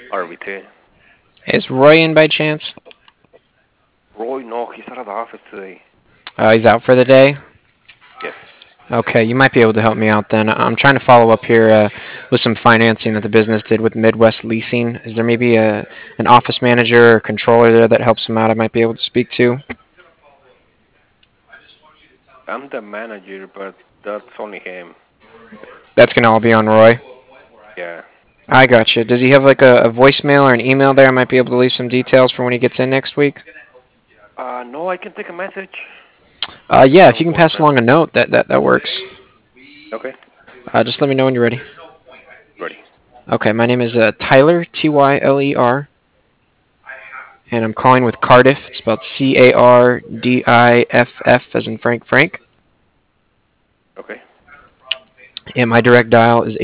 RBT. Is Roy in by chance? Roy, no, he's out of the office today. He's out for the day. Yes. Okay, you might be able to help me out then. I'm trying to follow up here with some financing that the business did with Midwest Leasing. Is there maybe an office manager or controller there that helps him out I might be able to speak to? I'm the manager, but that's only him. That's going to all be on Roy. Yeah. I gotcha. Does he have like a voicemail or an email there I might be able to leave some details for when he gets in next week? No, I can take a message. Yeah, I if have you a can pass voicemail. along a note, that works. Okay. Just let me know when you're ready. Ready. Okay, my name is Tyler, Tyler, and I'm calling with Cardiff. It's spelled Cardiff, as in Frank. Okay. And my direct dial is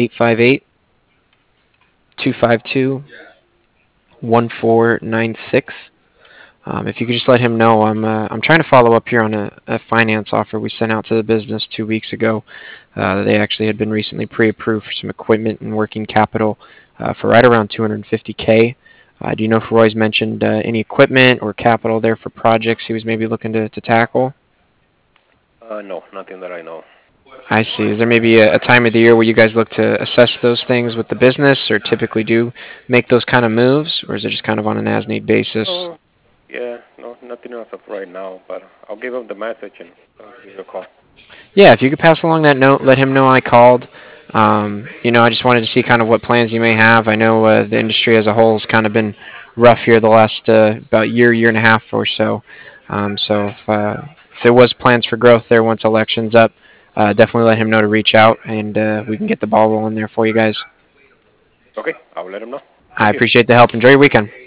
858-252-1496. If you could just let him know, I'm trying to follow up here on a finance offer we sent out to the business 2 weeks ago. They actually had been recently pre-approved for some equipment and working capital for right around 250K. Do you know if Roy's mentioned any equipment or capital there for projects he was maybe looking to tackle? No, nothing that I know. I see. Is there maybe a time of the year where you guys look to assess those things with the business, or typically do make those kind of moves, or is it just kind of on an as-need basis? Oh, yeah, no, nothing else of right now, but I'll give him the message and I'll give you a call. Yeah, if you could pass along that note, let him know I called. I just wanted to see kind of what plans you may have. I know the industry as a whole has kind of been rough here the last about year and a half or so. So if there was plans for growth there once election's up, definitely let him know to reach out, and we can get the ball rolling there for you guys. Okay, I'll let him know. I Thank you. appreciate the help. Enjoy your weekend.